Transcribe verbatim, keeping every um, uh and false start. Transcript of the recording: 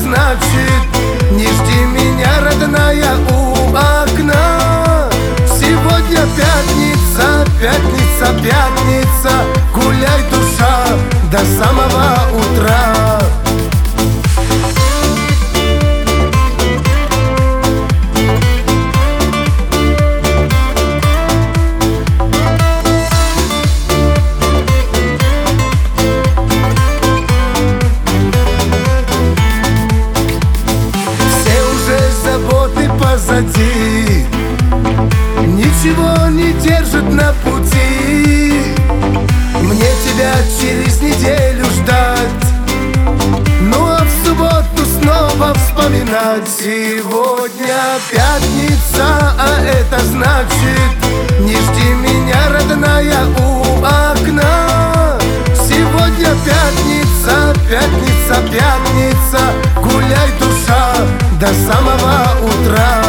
значит не жди меня, родная, у окна. Сегодня пятница, пятница, пятница, гуляй, душа, до самого утра. Позади, ничего не держит на пути. Мне тебя через неделю ждать, ну а в субботу снова вспоминать. Сегодня пятница, а это значит не жди меня, родная, у окна. Сегодня пятница, пятница, пятница, гуляй, душа, до самого утра.